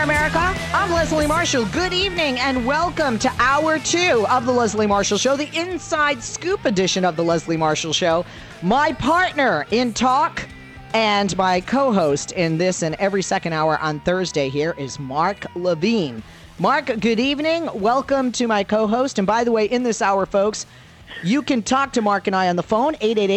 there, America. I'm Leslie Marshall. Good evening and welcome to Hour 2 of The Leslie Marshall Show, the Inside Scoop edition of The Leslie Marshall Show. My partner in talk and my co-host in this and every second hour on Thursday here is Mark Levine. Mark, good evening. Welcome to my co-host. And by the way, in this hour, folks, you can talk to Mark and I on the phone,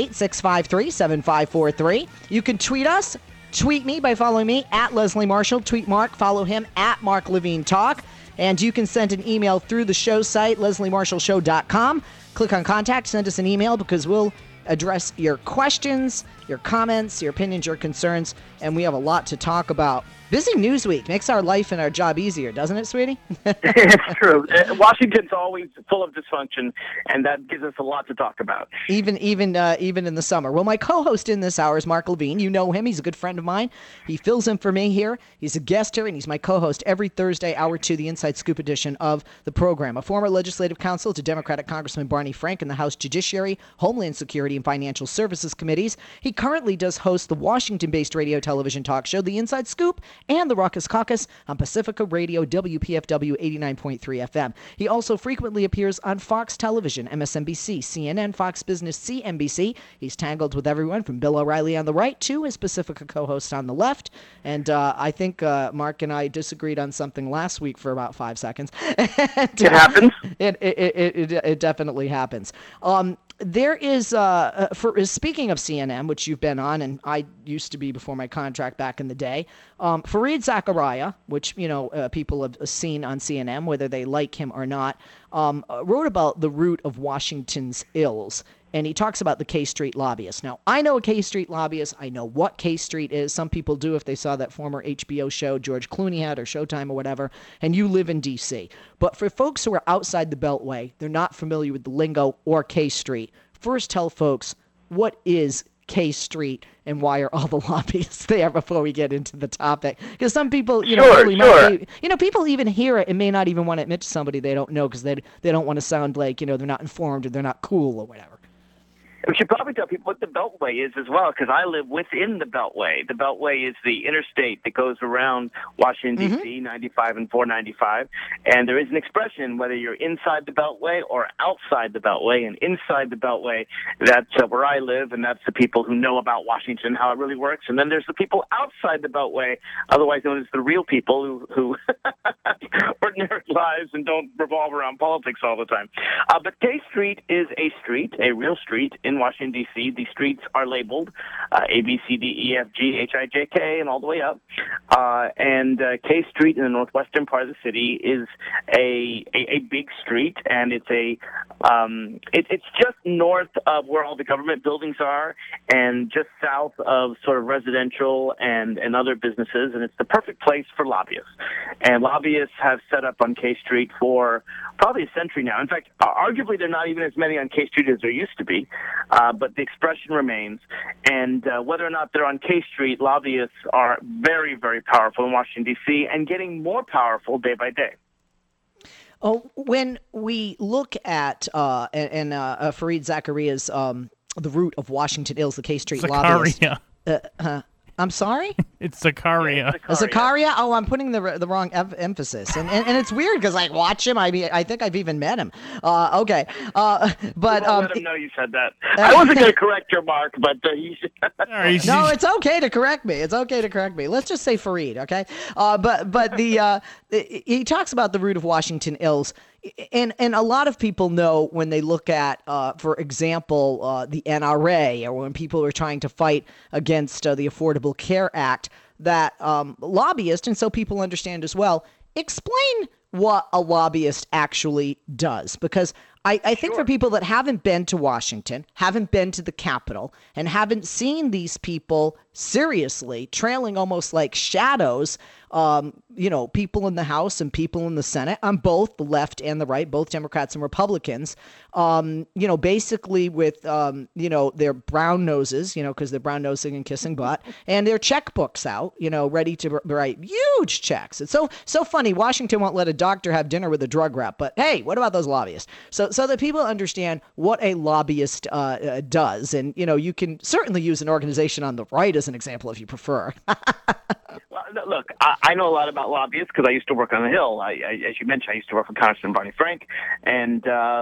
888-653-7543. You can tweet us. Tweet me by following me at Leslie Marshall. Tweet Mark, follow him at Mark Levine Talk. And you can send an email through the show site, lesliemarshallshow.com. Click on contact, send us an email because we'll address your questions, your comments, your opinions, your concerns, and we have a lot to talk about. Busy news week makes our life and our job easier, doesn't it, sweetie? It's true. Washington's always full of dysfunction, and that gives us a lot to talk about. Even in the summer. Well, my co-host in this hour is Mark Levine. You know him. He's a good friend of mine. He fills in for me here. He's a guest here, and he's my co-host every Thursday, Hour 2, the Inside Scoop edition of the program. A former legislative counsel to Democratic Congressman Barney Frank in the House Judiciary, Homeland Security, and Financial Services Committees. He currently does host the Washington-based radio television talk show, The Inside Scoop, and the Ruckus Caucus on Pacifica Radio, WPFW 89.3 FM. He also frequently appears on Fox Television, MSNBC, CNN, Fox Business, CNBC. He's tangled with everyone from Bill O'Reilly on the right to his Pacifica co-host on the left. And I think Mark and I disagreed on something last week for about 5 seconds. It happens. It definitely happens. There is, speaking of CNN, which you've been on, and I used to be before my contract back in the day, Fareed Zakaria, which, people have seen on CNN, whether they like him or not, wrote about the root of Washington's ills. And he talks about the K Street lobbyists. Now, I know a K Street lobbyist. I know what K Street is. Some people do if they saw that former HBO show George Clooney had or Showtime or whatever, and you live in D.C. But for folks who are outside the Beltway, they're not familiar with the lingo or K Street. First, tell folks, what is K Street and why are all the lobbyists there before we get into the topic? Because some people, people even hear it and may not even want to admit to somebody they don't know because they don't want to sound like, they're not informed or they're not cool or whatever. We should probably tell people what the Beltway is as well, because I live within the Beltway. The Beltway is the interstate that goes around Washington, D.C., 95 and 495. And there is an expression, whether you're inside the Beltway or outside the Beltway. And inside the Beltway, that's where I live, and that's the people who know about Washington, how it really works. And then there's the people outside the Beltway, otherwise known as the real people who ordinary lives and don't revolve around politics all the time. But K Street is a street, a real street in Washington, D.C. The streets are labeled A, B, C, D, E, F, G, H, I, J, K, and all the way up. And K Street in the northwestern part of the city is a big street, and it's it's just north of where all the government buildings are, and just south of sort of residential and other businesses, and it's the perfect place for lobbyists. And lobbyists have set up on K Street for probably a century now. In fact, arguably there are not even as many on K Street as there used to be. But the expression remains. And whether or not they're on K Street, lobbyists are very, very powerful in Washington, D.C., and getting more powerful day by day. Oh, when we look at Fareed Zakaria's The Root of Washington Ills, the K Street lobbyists. I'm sorry? It's Zakaria. Zakaria? Oh, I'm putting the wrong emphasis. And it's weird because I watch him. I think I've even met him. Okay. But let him know you said that. I wasn't going to correct your Mark, but you should. No, it's okay to correct me. Let's just say Fareed, okay? But he talks about the root of Washington ills. And a lot of people know when they look at, for example, the NRA, or when people are trying to fight against the Affordable Care Act, that lobbyists, and so people understand as well, explain what a lobbyist actually does. Because I think for people that haven't been to Washington, haven't been to the Capitol, and haven't seen these people seriously trailing almost like shadows, people in the House and people in the Senate on both the left and the right, both Democrats and Republicans, basically with, their brown noses, because they're brown nosing and kissing butt, and their checkbooks out, ready to write huge checks. It's so funny. Washington won't let a doctor have dinner with a drug rep, but hey, what about those lobbyists? So that people understand what a lobbyist does. And, you can certainly use an organization on the right as an example if you prefer. Well, look, I know a lot about lobbyists because I used to work on the Hill. As you mentioned, I used to work for Congressman Barney Frank, and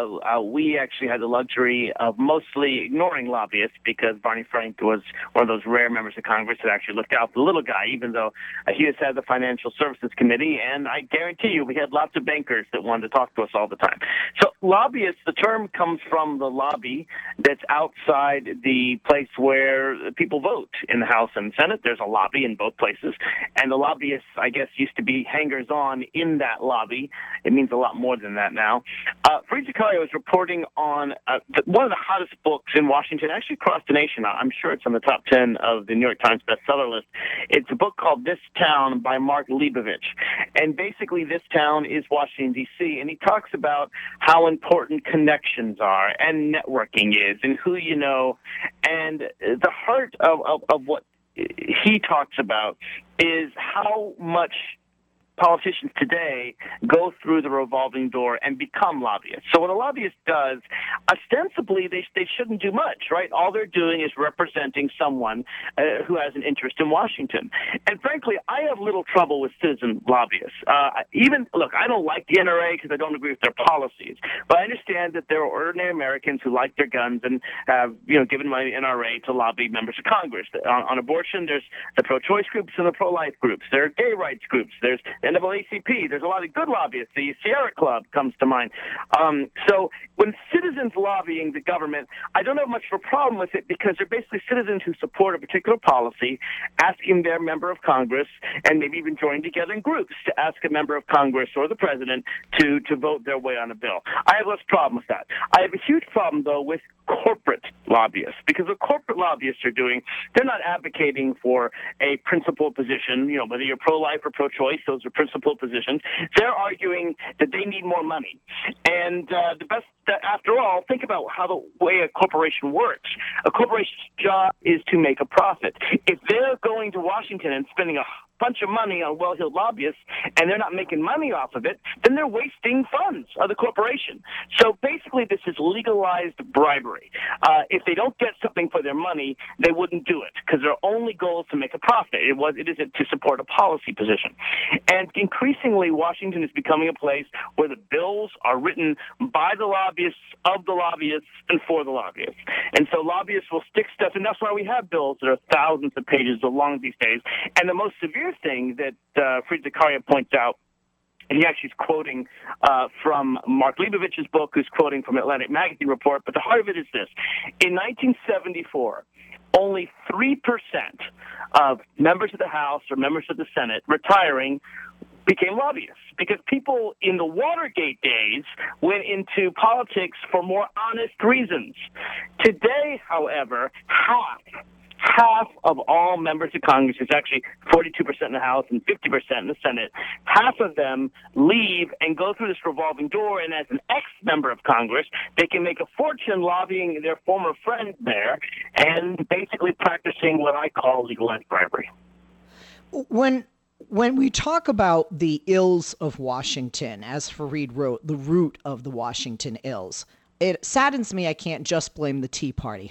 we actually had the luxury of mostly ignoring lobbyists because Barney Frank was one of those rare members of Congress that actually looked out for the little guy, even though he was head of the Financial Services Committee, and I guarantee you we had lots of bankers that wanted to talk to us all the time. So lobbyists, the term comes from the lobby that's outside the place where people vote in the House and Senate. There's a lobby in both places. And the lobbyists, I guess, used to be hangers-on in that lobby. It means a lot more than that now. Fareed Zakaria was reporting on one of the hottest books in Washington, actually across the nation. I'm sure it's on the top 10 of the New York Times bestseller list. It's a book called This Town by Mark Leibovich. And basically, this town is Washington, D.C., and he talks about how important connections are and networking is and who you know. And the heart of what he talks about is how much politicians today go through the revolving door and become lobbyists. So what a lobbyist does, ostensibly, they shouldn't do much, right? All they're doing is representing someone who has an interest in Washington. And frankly, I have little trouble with citizen lobbyists. Look, I don't like the NRA because I don't agree with their policies, but I understand that there are ordinary Americans who like their guns and have, given money to the NRA to lobby members of Congress. On abortion, there's the pro-choice groups and the pro-life groups. There are gay rights groups. There's NAACP. There's a lot of good lobbyists. The Sierra Club comes to mind. So when citizens lobbying the government, I don't have much of a problem with it because they're basically citizens who support a particular policy, asking their member of Congress, and maybe even joining together in groups to ask a member of Congress or the president to vote their way on a bill. I have less problem with that. I have a huge problem, though, with corporate lobbyists, because what corporate lobbyists are doing, they're not advocating for a principal position, whether you're pro-life or pro-choice, those are principal positions. They're arguing that they need more money. And after all, think about how the way a corporation works. A corporation's job is to make a profit. If they're going to Washington and spending a bunch of money on well-heeled lobbyists and they're not making money off of it, then they're wasting funds of the corporation. So basically this is legalized bribery. If they don't get something for their money, they wouldn't do it because their only goal is to make a profit. It isn't to support a policy position. And increasingly, Washington is becoming a place where the bills are written by the lobbyists, of the lobbyists, and for the lobbyists. And so lobbyists will stick stuff, and that's why we have bills that are thousands of pages long these days. And the most severe thing that Fareed Zakaria points out, and he actually is quoting from Mark Leibovich's book, who's quoting from Atlantic Magazine report, but the heart of it is this. In 1974, only 3% of members of the House or members of the Senate retiring became lobbyists because people in the Watergate days went into politics for more honest reasons. Today, however, half of all members of Congress, it's actually 42% in the House and 50% in the Senate, half of them leave and go through this revolving door, and as an ex-member of Congress, they can make a fortune lobbying their former friends there and basically practicing what I call legalized bribery. When we talk about the ills of Washington, as Fareed wrote, the root of the Washington ills, it saddens me I can't just blame the Tea Party,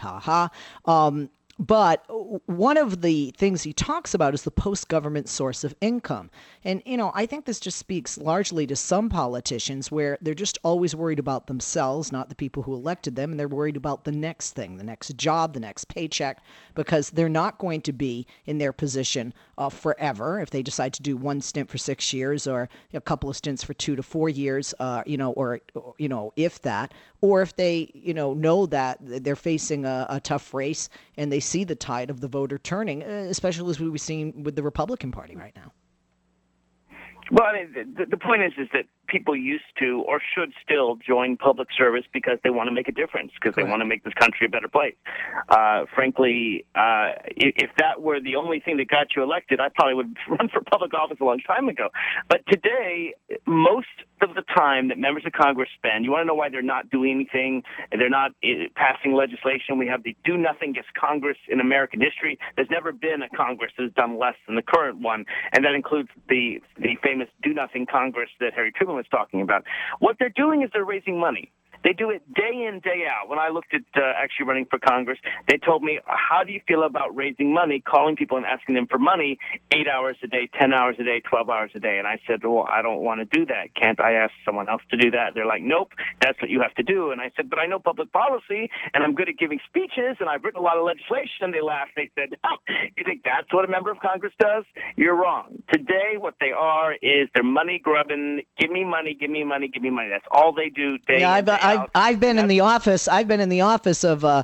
But one of the things he talks about is the post-government source of income. And, I think this just speaks largely to some politicians where they're just always worried about themselves, not the people who elected them, and they're worried about the next thing, the next job, the next paycheck, because they're not going to be in their position forever if they decide to do one stint for 6 years or a couple of stints for 2 to 4 years, if that, or if they, know that they're facing a tough race and they see the tide of the voter turning, especially as we've seen with the Republican Party right now. Well, I mean, the point is that people used to or should still join public service because they want to make a difference, because they want to make this country a better place. Frankly, if that were the only thing that got you elected, I probably would run for public office a long time ago. But today, most of the time that members of Congress spend, you want to know why they're not doing anything, they're not passing legislation. We have the do-nothingest Congress in American history. There's never been a Congress that has done less than the current one, and that includes the famous do-nothing Congress that Harry Truman was talking about. What they're doing is they're raising money. They do it day in, day out. When I looked at actually running for Congress, they told me, how do you feel about raising money, calling people and asking them for money 8 hours a day, 10 hours a day, 12 hours a day? And I said, well, I don't want to do that. Can't I ask someone else to do that? They're like, nope, that's what you have to do. And I said, but I know public policy, and I'm good at giving speeches, and I've written a lot of legislation. And they laughed. They said, oh, you think that's what a member of Congress does? You're wrong. Today, what they are is they're money grubbing. Give me money, give me money, give me money. That's all they do day in, day out. I've been in the office. I've been in the office of a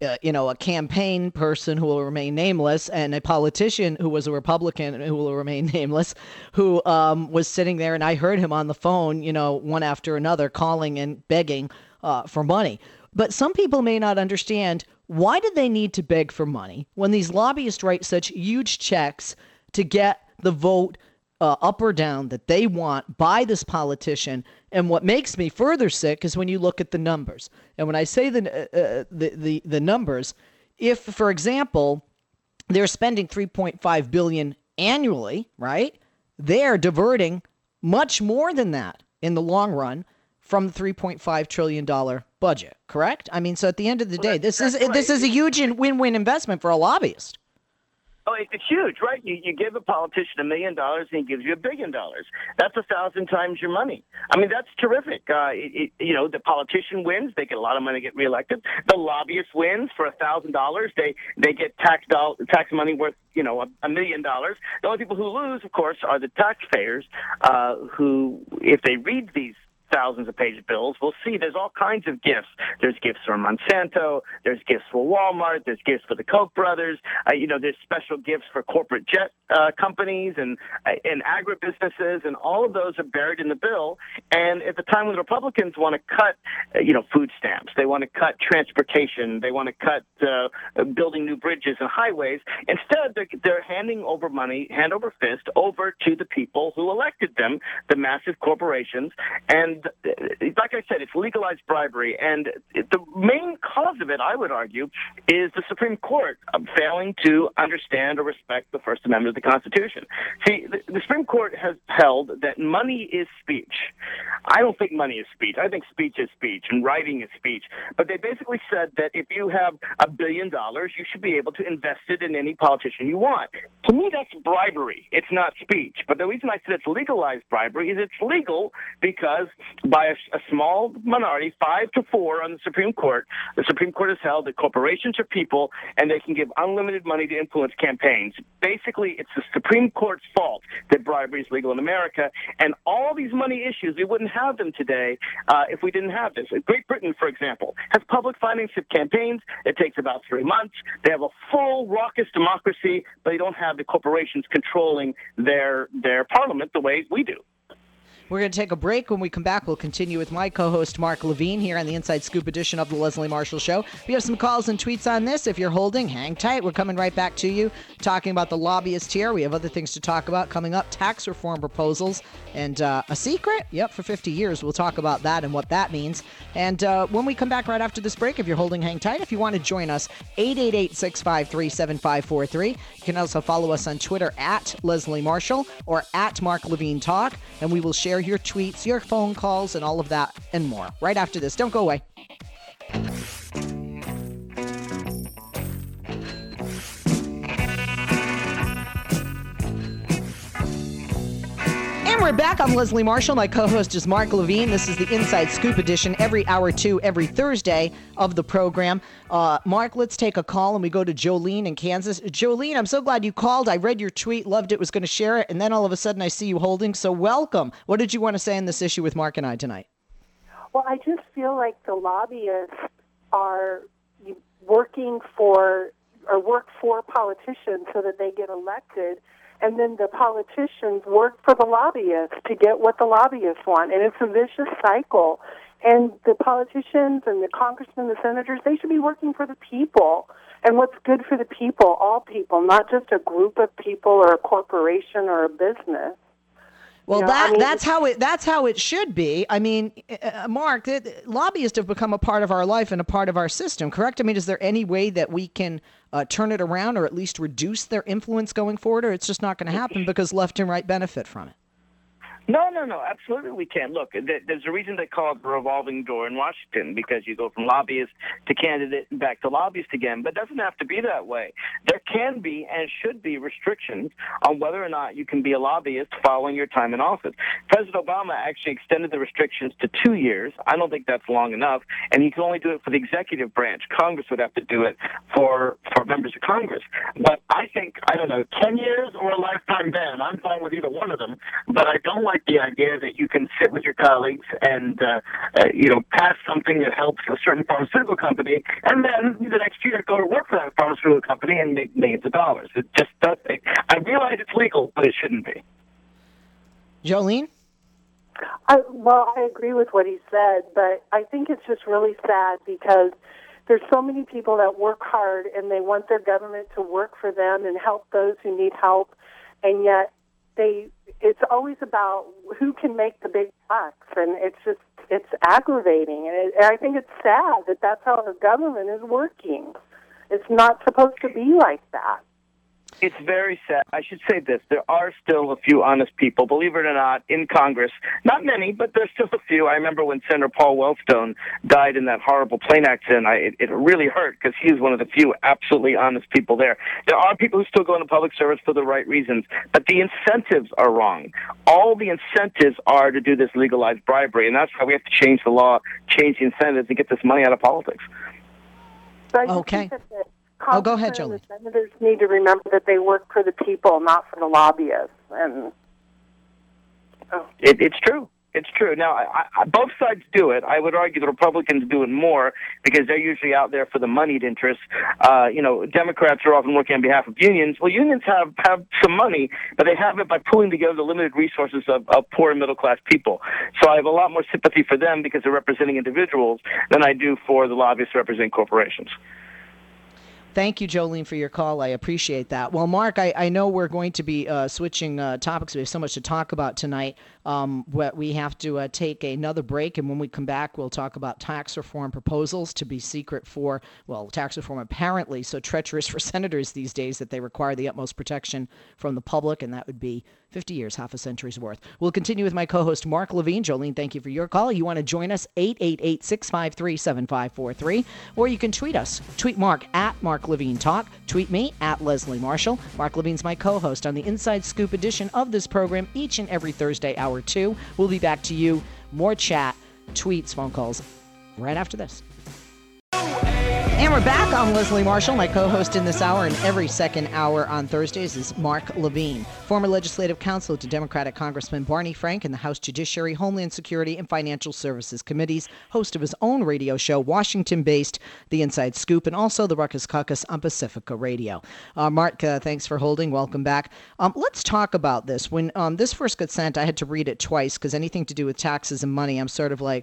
campaign person who will remain nameless, and a politician who was a Republican who will remain nameless, who was sitting there, and I heard him on the phone, one after another, calling and begging for money. But some people may not understand, why did they need to beg for money when these lobbyists write such huge checks to get the vote up or down that they want by this politician? And what makes me further sick is when you look at the numbers. And when I say the numbers, if, for example, they're spending $3.5 billion annually, right? They're diverting much more than that in the long run from the $3.5 trillion budget, correct? I mean, so at the end of the day, this is a huge win-win investment for a lobbyist. Oh, it's huge, right? You give a politician $1 million and he gives you $1 billion. That's 1,000 times your money. I mean, that's terrific. The politician wins; they get a lot of money to get reelected. The lobbyist wins for $1,000; they get tax money worth $1 million. The only people who lose, of course, are the taxpayers, who, if they read these thousands of page bills, we'll see there's all kinds of gifts. There's gifts for Monsanto, there's gifts for Walmart, there's gifts for the Koch brothers, there's special gifts for corporate jet companies and agribusinesses, and all of those are buried in the bill. And at the time when the Republicans want to cut, food stamps, they want to cut transportation, they want to cut building new bridges and highways, instead they're handing over money, hand over fist, over to the people who elected them, the massive corporations. And like I said, it's legalized bribery. And the main cause of it, I would argue, is the Supreme Court failing to understand or respect the First Amendment of the Constitution. See, the Supreme Court has held that money is speech. I don't think money is speech. I think speech is speech and writing is speech. But they basically said that if you have $1 billion, you should be able to invest it in any politician you want. To me, that's bribery. It's not speech. But the reason I said it's legalized bribery is it's legal because by a small minority, 5-4 on the Supreme Court has held that corporations are people and they can give unlimited money to influence campaigns. Basically, it's the Supreme Court's fault that bribery is legal in America. And all these money issues, we wouldn't have them today if we didn't have this. Great Britain, for example, has public financing campaigns. It takes about 3 months. They have a full, raucous democracy, but they don't have the corporations controlling their parliament the way we do. We're going to take a break. When we come back, we'll continue with my co-host, Mark Levine, here on the Inside Scoop edition of the Leslie Marshall Show. We have some calls and tweets on this. If you're holding, hang tight. We're coming right back to you, talking about the lobbyist here. We have other things to talk about coming up, tax reform proposals, and a secret? Yep, for 50 years. We'll talk about that and what that means. And when we come back right after this break, if you're holding, hang tight. If you want to join us, 888-653-7543. You can also follow us on Twitter at Leslie Marshall or at Mark Levine Talk, and we will share your tweets, your phone calls, and all of that and more right after this. Don't go away. And we're back. I'm Leslie Marshall. My co-host is Mark Levine. This is the Inside Scoop edition, every hour 2, every Thursday of the program. Mark, let's take a call, and we go to Jolene in Kansas. Jolene, I'm so glad you called. I read your tweet, loved it, was going to share it, and then all of a sudden I see you holding, so welcome. What did you want to say on this issue with Mark and I tonight? Well, I just feel like the lobbyists are working for or work for politicians so that they get elected, and then the politicians work for the lobbyists to get what the lobbyists want. And it's a vicious cycle. And the politicians and the congressmen, the senators, they should be working for the people. And what's good for the people, all people, not just a group of people or a corporation or a business. Well, that's how it should be. I mean, Mark, lobbyists have become a part of our life and a part of our system, correct? I mean, is there any way that we can turn it around or at least reduce their influence going forward, or it's just not going to happen because left and right benefit from it? No, absolutely we can. Look, there's a reason they call it the revolving door in Washington, because you go from lobbyist to candidate and back to lobbyist again. But it doesn't have to be that way. There can be and should be restrictions on whether or not you can be a lobbyist following your time in office. President Obama actually extended the restrictions to 2 years. I don't think that's long enough, and you can only do it for the executive branch. Congress would have to do it for members of Congress. But I think, 10 years or a lifetime ban. I'm fine with either one of them, but I don't like the idea that you can sit with your colleagues and, pass something that helps a certain pharmaceutical company, and then the next year go to work for that pharmaceutical company and make millions of dollars. It just doesn't. I realize it's legal, but it shouldn't be. Jolene? I agree with what he said, but I think it's just really sad because there's so many people that work hard and they want their government to work for them and help those who need help, and yet it's always about who can make the big bucks, and it's aggravating, and I think it's sad that that's how our government is working. It's not supposed to be like that. It's very sad. I should say this. There are still a few honest people, believe it or not, in Congress. Not many, but there's still a few. I remember when Senator Paul Wellstone died in that horrible plane accident, it really hurt because he was one of the few absolutely honest people there. There are people who still go into public service for the right reasons, but the incentives are wrong. All the incentives are to do this legalized bribery, and that's why we have to change the law, change the incentives, and get this money out of politics. So okay. Go ahead, Jolene. The senators need to remember that they work for the people, not for the lobbyists. And it's true. It's true. Now, both sides do it. I would argue the Republicans do it more because they're usually out there for the moneyed interests. Democrats are often working on behalf of unions. Well, unions have some money, but they have it by pulling together the limited resources of poor and middle-class people. So I have a lot more sympathy for them because they're representing individuals than I do for the lobbyists representing corporations. Thank you, Jolene, for your call. I appreciate that. Well, Mark, I know we're going to be switching topics. We have so much to talk about tonight. But we have to take another break, and when we come back, we'll talk about tax reform proposals to be secret for, tax reform apparently so treacherous for senators these days that they require the utmost protection from the public, and that would be 50 years, half a century's worth. We'll continue with my co-host, Mark Levine. Jolene, thank you for your call. You want to join us, 888-653-7543, or you can tweet us. Tweet Mark at Mark Levine Talk. Tweet me at Leslie Marshall. Mark Levine's my co-host on the Inside Scoop edition of this program each and every Thursday, hour 2. We'll be back to you. More chat, tweets, phone calls right after this. And we're back. I'm Leslie Marshall. My co-host in this hour and every second hour on Thursdays is Mark Levine, former legislative counsel to Democratic Congressman Barney Frank in the House Judiciary, Homeland Security, and Financial Services Committees, host of his own radio show, Washington-based The Inside Scoop, and also the Ruckus Caucus on Pacifica Radio. Mark, thanks for holding. Welcome back. Let's talk about this. When this first got sent, I had to read it twice because anything to do with taxes and money, I'm sort of like,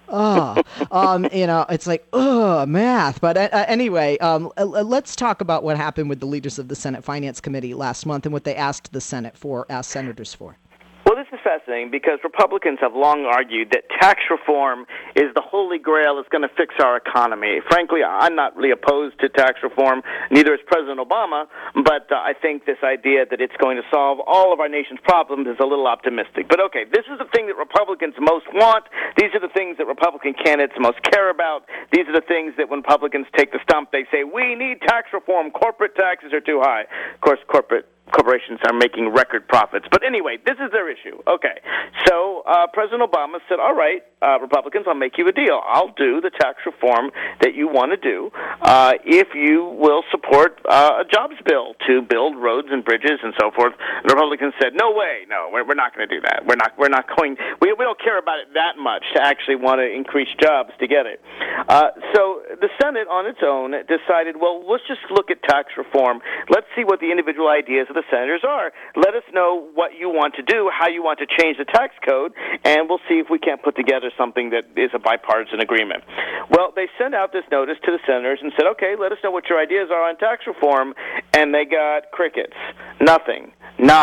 it's like, math. But anyway, let's talk about what happened with the leaders of the Senate Finance Committee last month and what they asked senators for. Well, this is fascinating because Republicans have long argued that tax reform is the holy grail that's going to fix our economy. Frankly, I'm not really opposed to tax reform, neither is President Obama, but I think this idea that it's going to solve all of our nation's problems is a little optimistic. But okay, this is the thing that Republicans most want. These are the things that Republican candidates most care about. These are the things that when Republicans take the stump, they say, we need tax reform. Corporate taxes are too high. Of course, corporations are making record profits. But anyway, this is their issue. Okay. So President Obama said, all right, Republicans, I'll make you a deal. I'll do the tax reform that you want to do if you will support a jobs bill to build roads and bridges and so forth. The Republicans said, no way. No, we're not going to do that. We don't care about it that much to actually want to increase jobs to get it. So the Senate on its own decided, well, let's just look at tax reform. Let's see what the individual ideas of the senators are. Let us know what you want to do, how you want to change the tax code, and we'll see if we can't put together something that is a bipartisan agreement. Well, they sent out this notice to the senators and said, okay, let us know what your ideas are on tax reform, and they got crickets. Nothing. Nada.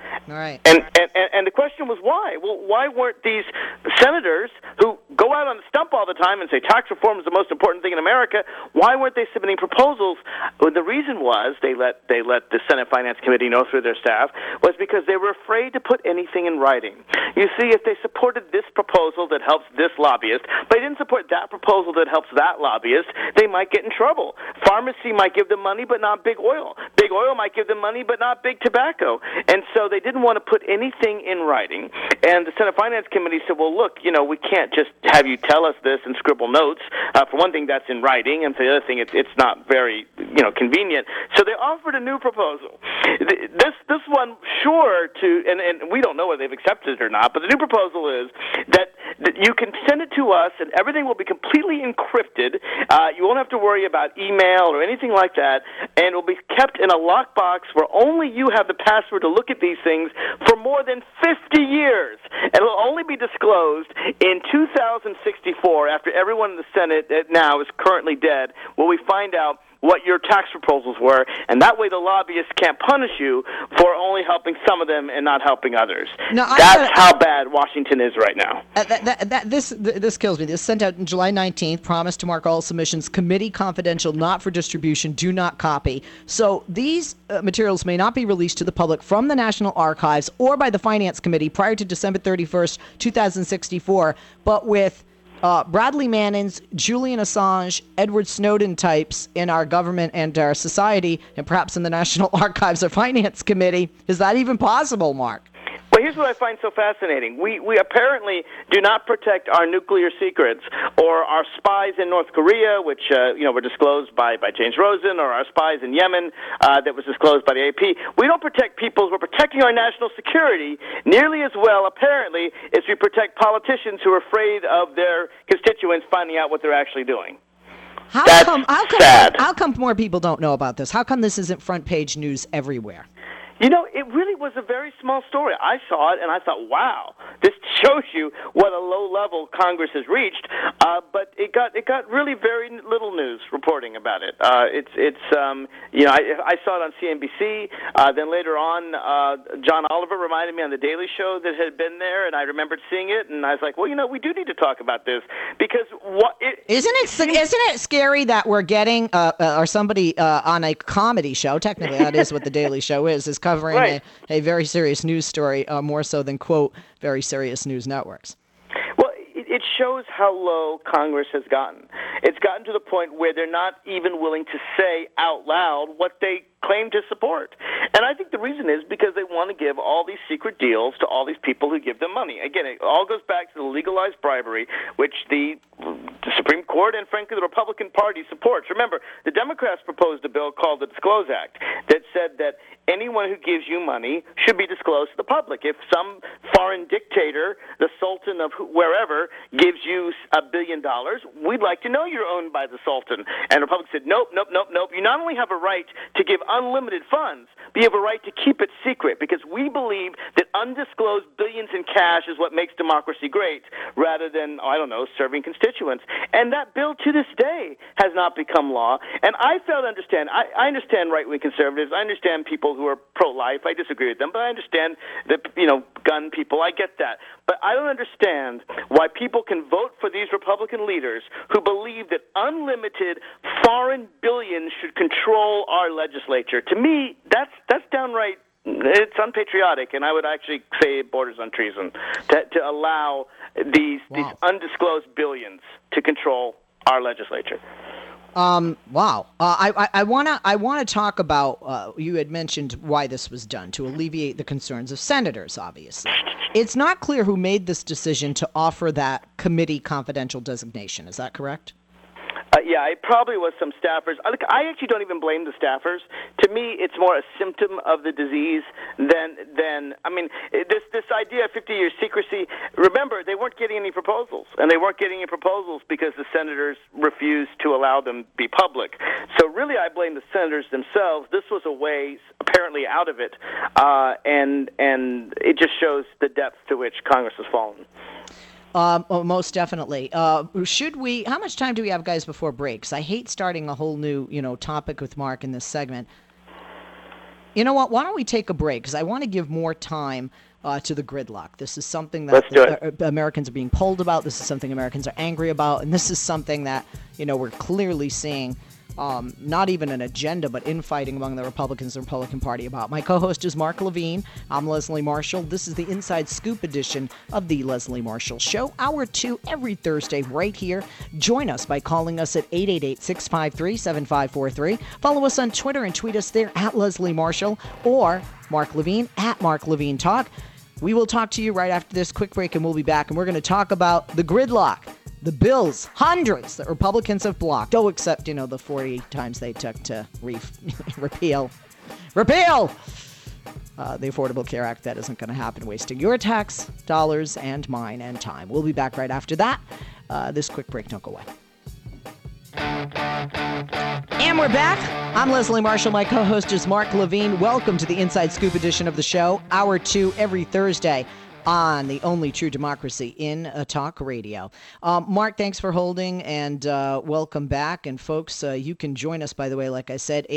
All right. And the question was why? Well, why weren't these senators who go out on the stump all the time and say tax reform is the most important thing in America, why weren't they submitting proposals? Well, the reason was they let the Senate Finance Committee know through their staff was because they were afraid to put anything in writing. You see, if they supported this proposal that helps this lobbyist, but they didn't support that proposal that helps that lobbyist, they might get in trouble. Pharmacy might give them money, but not big oil. Big oil might give them money, but not big tobacco. And so they didn't want to put anything in writing. And the Senate Finance Committee said, well, look, we can't just have you tell us this and scribble notes. For one thing, that's in writing, and for the other thing, it's not very, convenient. So they offered a new proposal. This one, sure, and we don't know whether they've accepted it or not, but the new proposal is that you can send it to us, and everything will be completely encrypted. You won't have to worry about email or anything like that, and it will be kept in a lockbox where only you have the password to look at these things for more than 50 years. And it will only be disclosed in 2064, after everyone in the Senate now is currently dead, will we find out what your tax proposals were, and that way the lobbyists can't punish you for only helping some of them and not helping others. That's how bad Washington is right now. This kills me. This sent out on July 19th, promised to mark all submissions committee confidential, not for distribution, do not copy. So these materials may not be released to the public from the National Archives or by the Finance Committee prior to December 31st, 2064, but with Bradley Manning's, Julian Assange, Edward Snowden types in our government and our society, and perhaps in the National Archives or Finance Committee. Is that even possible, Mark? Well, here's what I find so fascinating. We apparently do not protect our nuclear secrets or our spies in North Korea, which were disclosed by James Rosen, or our spies in Yemen that was disclosed by the AP. We don't protect people. We're protecting our national security nearly as well, apparently, as we protect politicians who are afraid of their constituents finding out what they're actually doing. How come more people don't know about this? How come this isn't front page news everywhere? It really was a very small story. I saw it, and I thought, wow, this shows you what a low level Congress has reached. But it got really very little news reporting about it. I saw it on CNBC. Then later on, John Oliver reminded me on The Daily Show that it had been there, and I remembered seeing it, and I was like, well, we do need to talk about this, because isn't it scary that we're getting or somebody on a comedy show? Technically, that is what The Daily Show is covering right. a very serious news story, more so than, quote, very serious news networks. Well, it shows how low Congress has gotten. It's gotten to the point where they're not even willing to say out loud what they claim to support. And I think the reason is because they want to give all these secret deals to all these people who give them money. Again, it all goes back to the legalized bribery, which the Supreme Court and, frankly, the Republican Party supports. Remember, the Democrats proposed a bill called the Disclose Act that said that anyone who gives you money should be disclosed to the public. If some foreign dictator, the Sultan of wherever, gives you $1 billion, we'd like to know you're owned by the Sultan. And the Republicans said, nope. You not only have a right to give unlimited funds, but you have a right to keep it secret, because we believe that undisclosed billions in cash is what makes democracy great, rather than, serving constituents. And that bill to this day has not become law. And I fail to understand. I understand right-wing conservatives. I understand people who are pro-life. I disagree with them, but I understand that, gun people. I get that. But I don't understand why people can vote for these Republican leaders who believe that unlimited foreign billions should control our legislature. To me, that's downright, it's unpatriotic, and I would actually say it borders on treason to allow these undisclosed billions to control our legislature. Wow. I wanna talk about. You had mentioned why this was done, to alleviate the concerns of senators. Obviously, it's not clear who made this decision to offer that committee confidential designation. Is that correct? Yeah, it probably was some staffers. I actually don't even blame the staffers. To me, it's more a symptom of the disease than this idea of 50 years secrecy. Remember, they weren't getting any proposals, and they weren't getting any proposals because the senators refused to allow them to be public. So really, I blame the senators themselves. This was a way, apparently, out of it, and it just shows the depth to which Congress has fallen. Most definitely. How much time do we have, guys, before breaks? I hate starting a whole new, topic with Mark in this segment. You know what? Why don't we take a break? Because I want to give more time to the gridlock. This is something that Americans are being polled about. This is something Americans are angry about. And this is something that, we're clearly seeing not even an agenda, but infighting among the Republicans and Republican Party about. My co-host is Mark Levine. I'm Leslie Marshall. This is the Inside Scoop edition of the Leslie Marshall Show. Hour 2 every Thursday right here. Join us by calling us at 888-653-7543. Follow us on Twitter and tweet us there at Leslie Marshall or Mark Levine at Mark Levine Talk. We will talk to you right after this quick break, and we'll be back, and we're going to talk about the gridlock. The bills, hundreds that Republicans have blocked. Oh, except, the 40 times they took to repeal the Affordable Care Act. That isn't going to happen, wasting your tax dollars and mine and time. We'll be back right after that. This quick break, don't go away. And we're back. I'm Leslie Marshall. My co-host is Mark Levine. Welcome to the Inside Scoop edition of the show. Hour 2 every Thursday on the only true democracy in talk radio. Mark, thanks for holding, and welcome back. And folks, you can join us, by the way, like I said,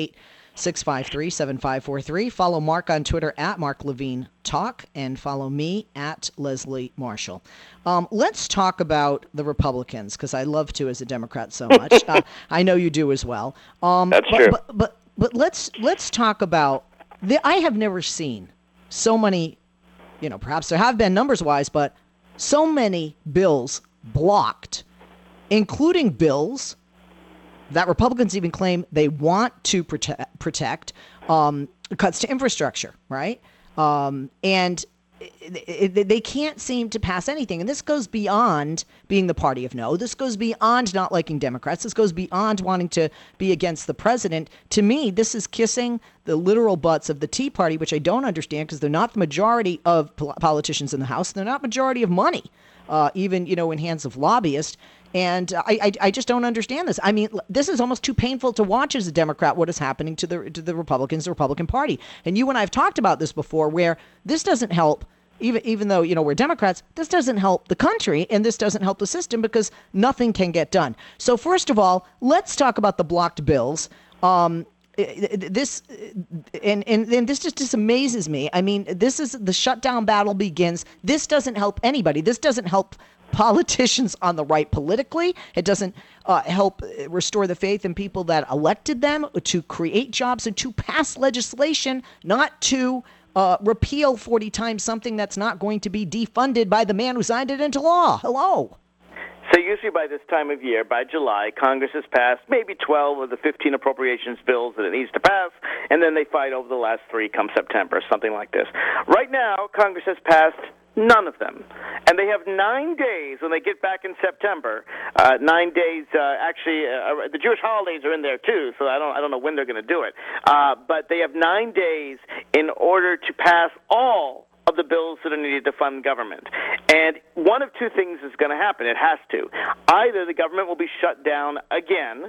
888-653-7543. Follow Mark on Twitter at Mark Levine Talk, and follow me at Leslie Marshall. Let's talk about the Republicans, because I love to as a Democrat so much. I know you do as well. That's true. But let's talk about I have never seen so many. Perhaps there have been numbers-wise, but so many bills blocked, including bills that Republicans even claim they want to protect cuts to infrastructure, right? And they can't seem to pass anything. And this goes beyond being the party of no. This goes beyond not liking Democrats. This goes beyond wanting to be against the president. To me, this is kissing the literal butts of the Tea Party, which I don't understand because they're not the majority of politicians in the House. They're not majority of money, even, in hands of lobbyists. And I just don't understand this. I mean, this is almost too painful to watch as a Democrat, what is happening to the Republicans, the Republican Party. And you and I have talked about this before, where this doesn't help, even though, we're Democrats, this doesn't help the country and this doesn't help the system because nothing can get done. So first of all, let's talk about the blocked bills. This just amazes me. I mean, this is the shutdown battle begins. This doesn't help anybody. This doesn't help politicians on the right politically. It doesn't help restore the faith in people that elected them to create jobs and to pass legislation, not to repeal 40 times something that's not going to be defunded by the man who signed it into law. Hello. So usually by this time of year, by July, Congress has passed maybe 12 of the 15 appropriations bills that it needs to pass, and then they fight over the last 3 come September, something like this. Right now, Congress has passed none of them. And they have 9 days when they get back in September. 9 days, the Jewish holidays are in there too, so I don't know when they're going to do it. But they have 9 days in order to pass all of the bills that are needed to fund government. And one of two things is going to happen. It has to. Either the government will be shut down again,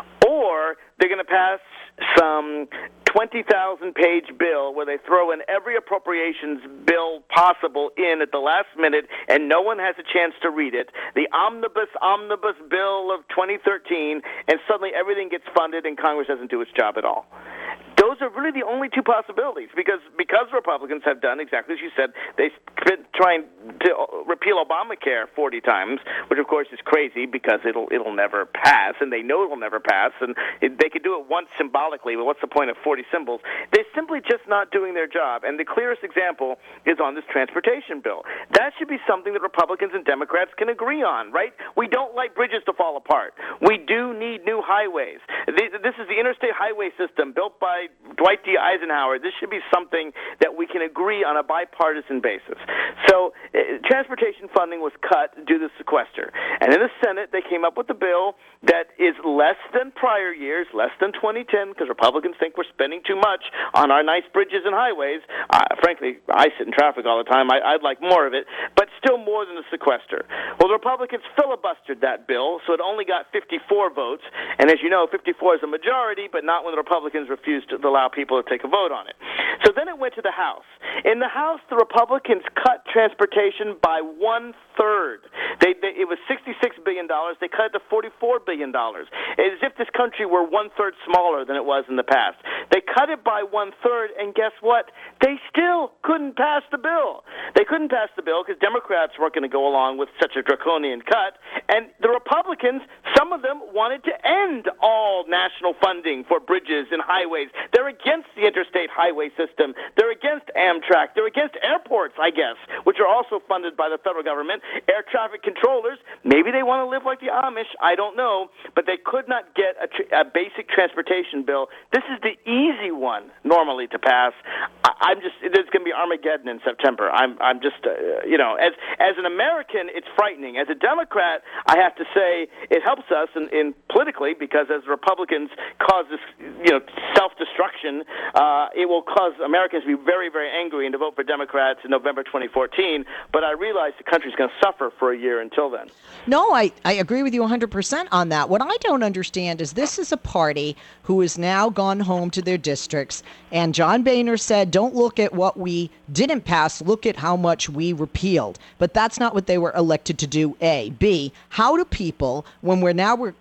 or they're going to pass some 20,000-page bill where they throw in every appropriations bill possible in at the last minute, and no one has a chance to read it. The omnibus bill of 2013, and suddenly everything gets funded and Congress doesn't do its job at all. Those are really the only two possibilities, because Republicans have done exactly as you said. They've been trying to repeal Obamacare 40 times, which of course is crazy because it'll never pass, and they know it'll never pass, and they could do it once symbolically, but what's the point of 40 symbols? They're simply just not doing their job, and the clearest example is on this transportation bill. That should be something that Republicans and Democrats can agree on, right? We don't like bridges to fall apart. We do need new highways. This is the interstate highway system built by Dwight D. Eisenhower. This should be something that we can agree on a bipartisan basis. So transportation funding was cut due to sequester. And in the Senate, they came up with a bill that is less than prior years, less than 2010, because Republicans think we're spending too much on our nice bridges and highways. Frankly, I sit in traffic all the time. I'd like more of it, but still more than the sequester. Well, the Republicans filibustered that bill, so it only got 54 votes. And as you know, 54 is a majority, but not when the Republicans refused to allow people to take a vote on it. So then it went to the House. In the House, the Republicans cut transportation by 1/3. It was $66 billion. They cut it to $44 billion. As if this country were 1/3 smaller than it was in the past. They cut it by 1/3, and guess what? They still couldn't pass the bill. They couldn't pass the bill because Democrats weren't going to go along with such a draconian cut, and the Republicans, some of them wanted to end all national funding for bridges and highways. They're against the interstate highway system. They're against Amtrak. They're against airports, I guess, which are also funded by the federal government. Air traffic controllers, maybe they want to live like the Amish, I don't know, but they could not get a basic transportation bill. This is the easy one normally to pass. There's going to be Armageddon in September. I'm just, as an American, it's frightening. As a Democrat, I have to say it helps us in politically because as Republicans cause this, self-destruction, it will cause Americans to be very, very angry and to vote for Democrats in November 2014. But I realize the country's going to suffer for a year until then. No, I agree with you 100% on that. What I don't understand is this is a party who has now gone home to their districts, and John Boehner said, don't look at what we didn't pass, look at how much we repealed. But that's not what they were elected to do, A. B, how do people, when we're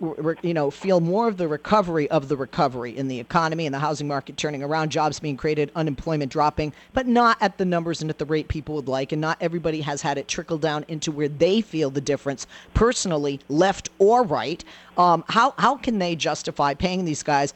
feel more of the recovery in the economy and the housing market turning around, jobs being created, unemployment dropping, but not at the numbers and at the rate people would like, and not everybody has had it trickle down into where they feel the difference personally, left or right. How can they justify paying these guys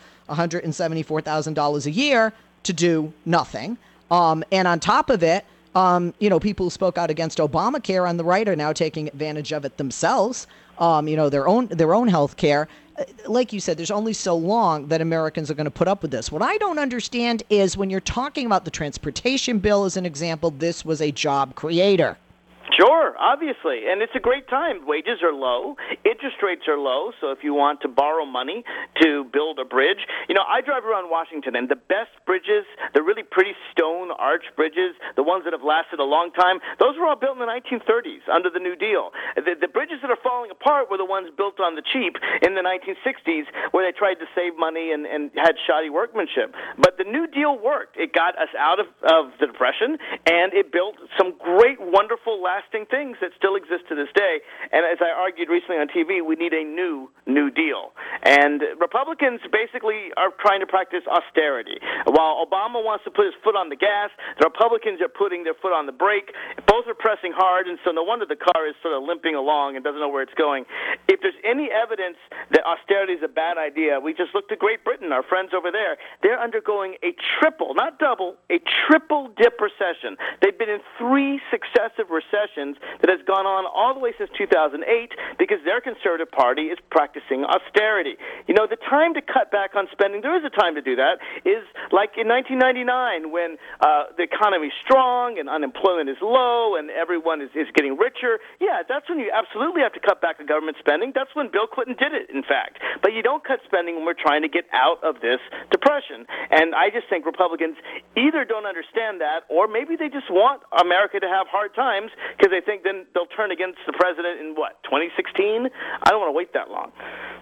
$174,000 a year to do nothing? And on top of it, people who spoke out against Obamacare on the right are now taking advantage of it themselves. Their own health care. Like you said, there's only so long that Americans are going to put up with this. What I don't understand is when you're talking about the transportation bill as an example, this was a job creator. Sure, obviously, and it's a great time. Wages are low, interest rates are low, so if you want to borrow money to build a bridge, I drive around Washington, and the best bridges, the really pretty stone arch bridges, the ones that have lasted a long time, those were all built in the 1930s under the New Deal. The bridges that are falling apart were the ones built on the cheap in the 1960s where they tried to save money and had shoddy workmanship. But the New Deal worked. It got us out of the Depression, and it built some great, wonderful, lasting things that still exist to this day. And as I argued recently on TV, we need a New Deal. And Republicans basically are trying to practice austerity. While Obama wants to put his foot on the gas, the Republicans are putting their foot on the brake. Both are pressing hard, and so no wonder the car is sort of limping along and doesn't know where it's going. If there's any evidence that austerity is a bad idea, we just look to Great Britain, our friends over there. They're undergoing a triple, not double, a triple dip recession. They've been in 3 successive recessions that has gone on all the way since 2008 because their Conservative Party is practicing austerity. The time to cut back on spending, there is a time to do that, is like in 1999 when the economy's strong and unemployment is low and everyone is getting richer. Yeah, that's when you absolutely have to cut back on government spending. That's when Bill Clinton did it, in fact. But you don't cut spending when we're trying to get out of this depression. And I just think Republicans either don't understand that or maybe they just want America to have hard times because they think then they'll turn against the president in, 2016? I don't want to wait that long.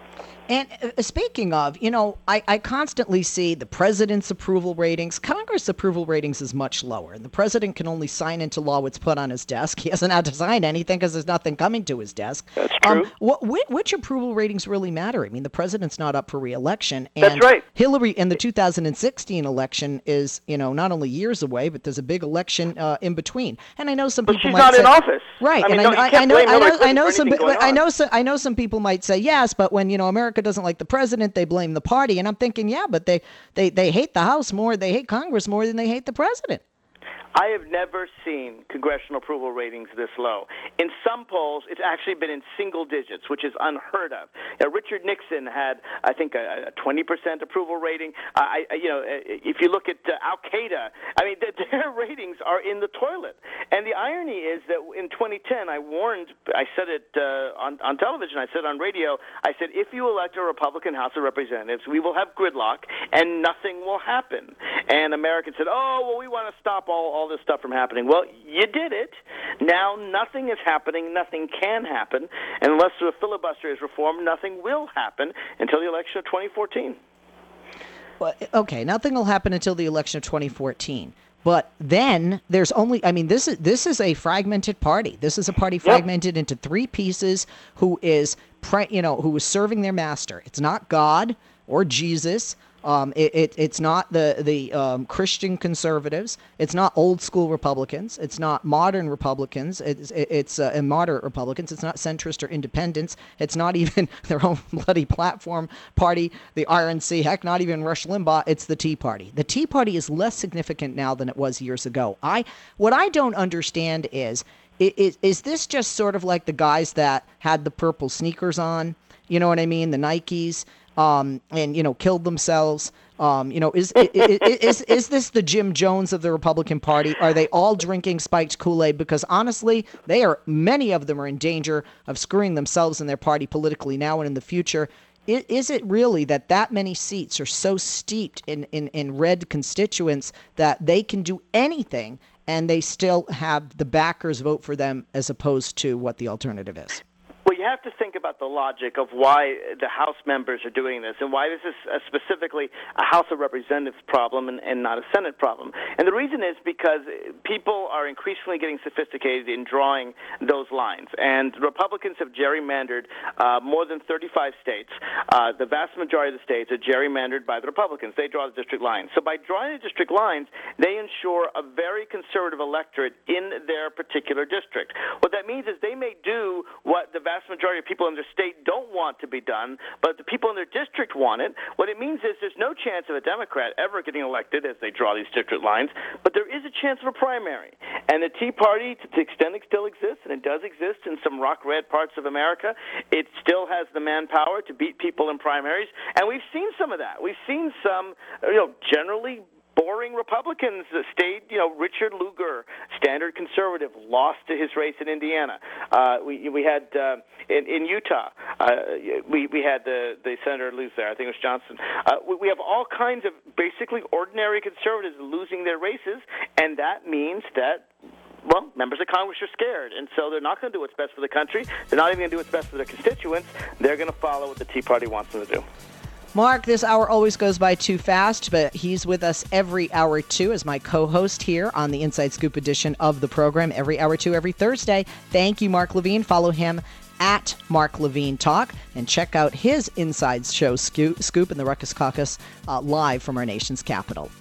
And speaking of, I constantly see the president's approval ratings. Congress approval ratings is much lower. And the president can only sign into law what's put on his desk. He hasn't had to sign anything because there's nothing coming to his desk. That's true. Which approval ratings really matter? I mean, the president's not up for re-election. And that's right. Hillary in the 2016 election is, not only years away, but there's a big election in between. And I know some people might say, she's not in office. Right. I mean, I know some people might say yes, but when, America doesn't like the president, they blame the party. And I'm thinking, yeah, but they hate the House more, they hate Congress more than they hate the president. I have never seen congressional approval ratings this low. In some polls, it's actually been in single digits, which is unheard of. Richard Nixon had, I think, a 20% approval rating. If you look at Al-Qaeda, their ratings are in the toilet. And the irony is that in 2010, I said it on television, I said on radio, I said, if you elect a Republican House of Representatives, we will have gridlock and nothing will happen. And Americans said, we want to stop all this stuff from happening. Well, you did it. Now nothing is happening. Nothing can happen. And unless the filibuster is reformed, nothing will happen until the election of 2014. Well, okay, nothing will happen until the election of 2014. But then there's only, I mean, this is a fragmented party. This is a party fragmented into three pieces who is serving their master. It's not God or Jesus. It's not the Christian conservatives. It's not old school Republicans. It's not modern Republicans. It's moderate Republicans. It's not centrist or independents. It's not even their own bloody platform party, the RNC. Heck, not even Rush Limbaugh. It's the Tea Party. The Tea Party is less significant now than it was years ago. What I don't understand is this just sort of like the guys that had the purple sneakers on? You know what I mean? The Nikes. And killed themselves. Is this the Jim Jones of the Republican Party? Are they all drinking spiked Kool-Aid? Because honestly, many of them are in danger of screwing themselves and their party politically now and in the future. Is it really that many seats are so steeped in red constituents that they can do anything and they still have the backers vote for them as opposed to what the alternative is? Well, you have to think about the logic of why the House members are doing this and why this is specifically a House of Representatives problem and not a Senate problem. And the reason is because people are increasingly getting sophisticated in drawing those lines. And Republicans have gerrymandered more than 35 states. The vast majority of the states are gerrymandered by the Republicans. They draw the district lines. So by drawing the district lines, they ensure a very conservative electorate in their particular district. What that means is they may do what the vast majority of people in their state don't want to be done, but the people in their district want it. What it means is there's no chance of a Democrat ever getting elected as they draw these district lines, but there is a chance of a primary. And the Tea Party, to the extent it still exists, and it does exist in some rock-red parts of America, it still has the manpower to beat people in primaries, and we've seen some of that. We've seen some, generally boring Republicans stayed. Richard Lugar, standard conservative, lost to his race in Indiana. We had in Utah. We had the senator lose there. I think it was Johnson. We have all kinds of basically ordinary conservatives losing their races, and that means that members of Congress are scared, and so they're not going to do what's best for the country. They're not even going to do what's best for their constituents. They're going to follow what the Tea Party wants them to do. Mark, this hour always goes by too fast, but he's with us every hour too as my co-host here on the Inside Scoop edition of the program, every hour too, every Thursday. Thank you, Mark Levine. Follow him at Mark Levine Talk and check out his Inside Show Scoop in the Ruckus Caucus live from our nation's capital.